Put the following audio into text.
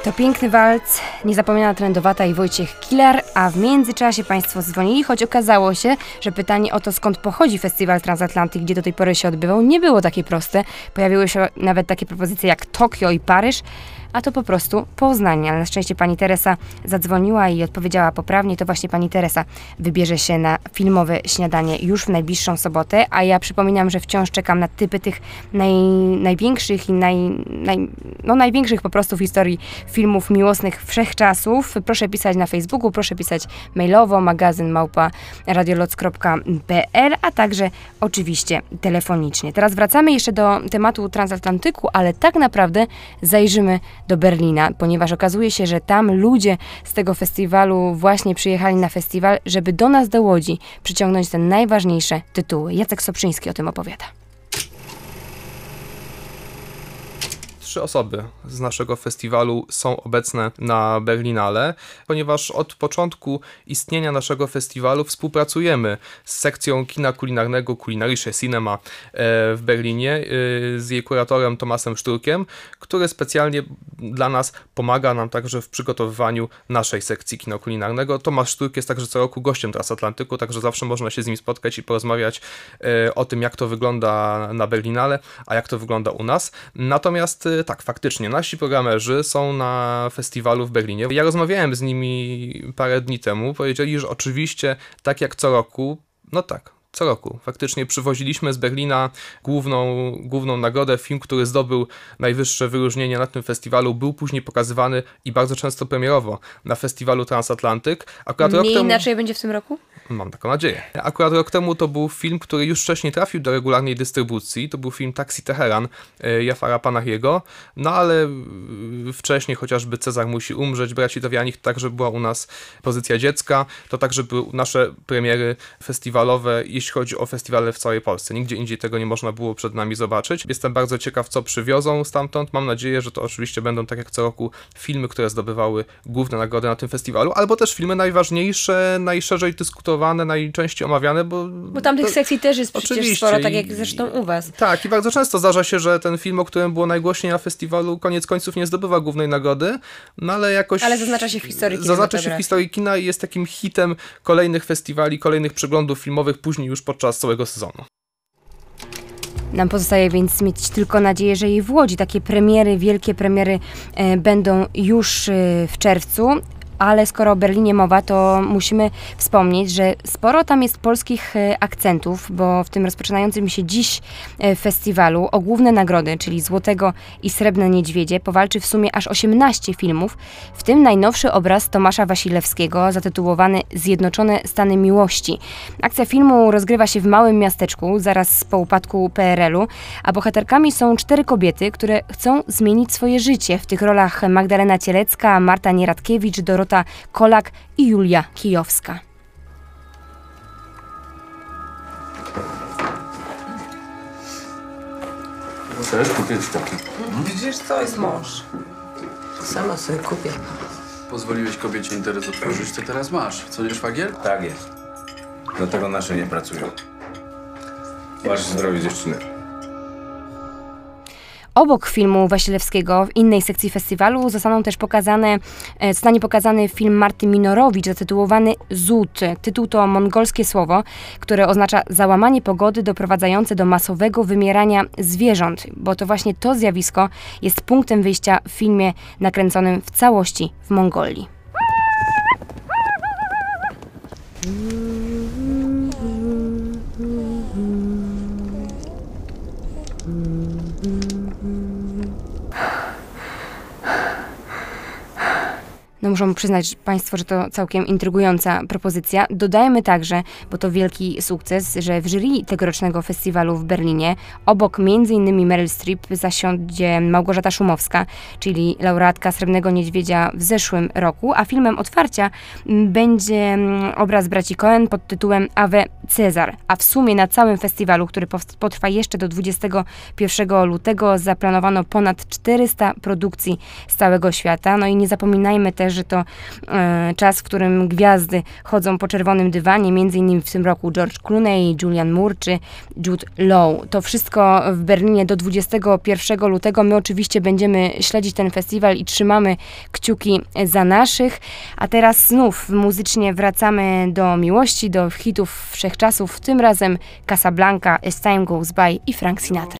To Piękny walc, Niezapomniana trendowata i Wojciech Kilar, a w międzyczasie Państwo dzwonili, choć okazało się, że pytanie o to, skąd pochodzi festiwal Transatlantyk, gdzie do tej pory się odbywał, nie było takie proste. Pojawiły się nawet takie propozycje jak Tokio i Paryż, a to po prostu Poznań. Ale na szczęście pani Teresa zadzwoniła i odpowiedziała poprawnie. To właśnie pani Teresa wybierze się na filmowe śniadanie już w najbliższą sobotę, a ja przypominam, że wciąż czekam na typy tych największych i największych po prostu w historii filmów miłosnych wszechczasów. Proszę pisać na Facebooku, proszę pisać mailowo, magazyn@radioloc.pl, a także oczywiście telefonicznie. Teraz wracamy jeszcze do tematu Transatlantyku, ale tak naprawdę zajrzymy do Berlina, ponieważ okazuje się, że tam ludzie z tego festiwalu właśnie przyjechali na festiwal, żeby do nas, do Łodzi, przyciągnąć te najważniejsze tytuły. Jacek Soprzyński o tym opowiada. 3 osoby z naszego festiwalu są obecne na Berlinale, ponieważ od początku istnienia naszego festiwalu współpracujemy z sekcją kina kulinarnego Kulinarische Cinema w Berlinie z jej kuratorem Tomasem Szturkiem, który specjalnie dla nas pomaga nam także w przygotowywaniu naszej sekcji kina kulinarnego. Tomasz Szturk jest także co roku gościem Transatlantyku, także zawsze można się z nim spotkać i porozmawiać o tym, jak to wygląda na Berlinale, a jak to wygląda u nas. Natomiast tak, faktycznie, nasi programerzy są na festiwalu w Berlinie. Ja rozmawiałem z nimi parę dni temu, powiedzieli, że oczywiście, tak jak co roku, no tak, co roku. Faktycznie przywoziliśmy z Berlina główną nagrodę. Film, który zdobył najwyższe wyróżnienie na tym festiwalu, był później pokazywany i bardzo często premierowo na festiwalu Transatlantyk. Inaczej będzie w tym roku? Mam taką nadzieję. Akurat rok temu to był film, który już wcześniej trafił do regularnej dystrybucji. To był film Taksi Teheran Jafara Panahiego. No ale wcześniej chociażby Cezar musi umrzeć, Braci Dowianik, to także była u nas pozycja dziecka. To także były nasze premiery festiwalowe, jeśli chodzi o festiwale w całej Polsce. Nigdzie indziej tego nie można było przed nami zobaczyć. Jestem bardzo ciekaw, co przywiozą stamtąd. Mam nadzieję, że to oczywiście będą, tak jak co roku, filmy, które zdobywały główne nagrody na tym festiwalu, albo też filmy najważniejsze, najszerzej dyskutowane, najczęściej omawiane, bo tam tych sekcji też jest przecież sporo, tak jak zresztą u was. Tak, i bardzo często zdarza się, że ten film, o którym było najgłośniej na festiwalu, koniec końców nie zdobywa głównej nagrody, no ale jakoś... Ale zaznacza się w historii kina. Zaznacza się w historii kina i jest takim hitem kolejnych festiwali, kolejnych przeglądów filmowych, później już podczas całego sezonu. Nam pozostaje więc mieć tylko nadzieję, że i w Łodzi takie premiery, wielkie premiery będą już w czerwcu. Ale skoro o Berlinie mowa, to musimy wspomnieć, że sporo tam jest polskich akcentów, bo w tym rozpoczynającym się dziś festiwalu o główne nagrody, czyli Złotego i Srebrne Niedźwiedzie, powalczy w sumie aż 18 filmów, w tym najnowszy obraz Tomasza Wasilewskiego zatytułowany Zjednoczone Stany Miłości. Akcja filmu rozgrywa się w małym miasteczku, zaraz po upadku PRL-u, a bohaterkami są 4 kobiety, które chcą zmienić swoje życie. W tych rolach Magdalena Cielecka, Marta Nieradkiewicz, Dorota Kolak i Julia Kijowska. Chcesz kupić taki? Widzisz, to jest mąż. Sama sobie kupię. Pozwoliłeś kobiecie interes otworzyć, to teraz masz. Co, nie szwagier? Tak jest. Dlatego nasze nie pracują. Masz zdrowie dziewczyny. Obok filmu Wasilewskiego w innej sekcji festiwalu zostanie pokazany film Marty Minorowicz zatytułowany Zud. Tytuł to mongolskie słowo, które oznacza załamanie pogody doprowadzające do masowego wymierania zwierząt, bo to właśnie to zjawisko jest punktem wyjścia w filmie nakręconym w całości w Mongolii. No muszą przyznać Państwo, że to całkiem intrygująca propozycja. Dodajmy także, bo to wielki sukces, że w jury tegorocznego festiwalu w Berlinie obok m.in. Meryl Streep zasiądzie Małgorzata Szumowska, czyli laureatka Srebrnego Niedźwiedzia w zeszłym roku, a filmem otwarcia będzie obraz braci Coen pod tytułem Ave Cezar. A w sumie na całym festiwalu, który potrwa jeszcze do 21 lutego, zaplanowano ponad 400 produkcji z całego świata. No i nie zapominajmy też, że to czas, w którym gwiazdy chodzą po czerwonym dywanie, między innymi w tym roku George Clooney, Julianne Moore czy Jude Law. To wszystko w Berlinie do 21 lutego. My oczywiście będziemy śledzić ten festiwal i trzymamy kciuki za naszych. A teraz znów muzycznie wracamy do miłości, do hitów wszechczasów. Tym razem Casablanca, As Time Goes By i Frank Sinatra.